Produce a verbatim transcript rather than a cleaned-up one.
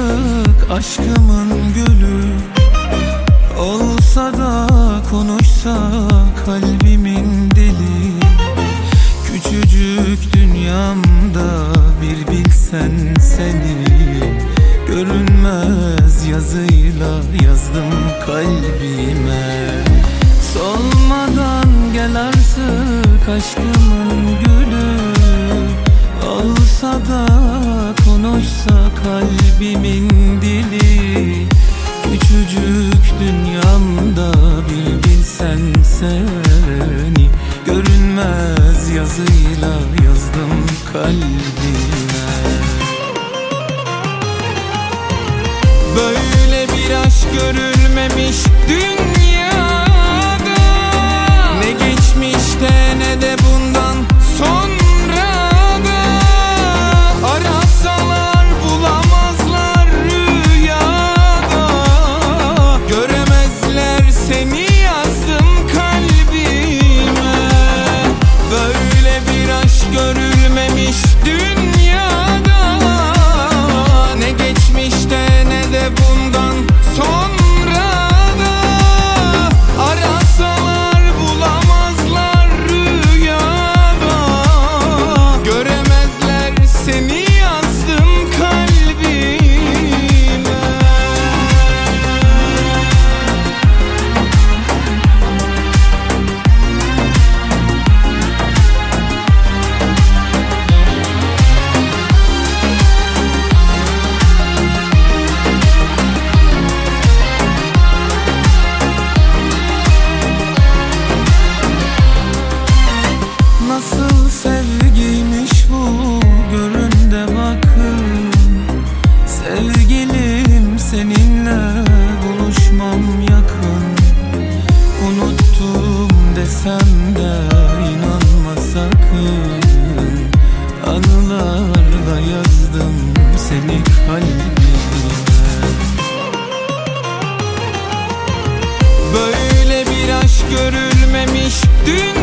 aşık aşkımın gülü. Olsa da konuşsa kalbimin dili. Küçücük dünyamda bir bilsen seni, görünmez yazıyla yazdım kalbime. Solmadan gel artık aşkımın gülü. Olsa da konuşsa kalbimin dili. Küçücük dünyamda bir bilsen seni, görünmez yazıyla yazdım kalbime. Böyle bir aşk görülmemiş dünyada, ne geçmişte ne de bundan sonra da. Arasalar bulamazlar rüyada, göremezler seni yazdım kalbime. Böyle bir aşk görülmemiş dünyada, ne geçmişte ne de bundan sonra da. Arasalar bulamazlar rüyada, göremezler seni yazdım kalbime. Nasıl sevgiymiş bu, görün de bakın. Sevgilim seninle buluşmam yakın. Unuttum desem de inanma sakın. Anılarla yazdım seni kalbime. Böyle bir aşk görülmemiş dünya.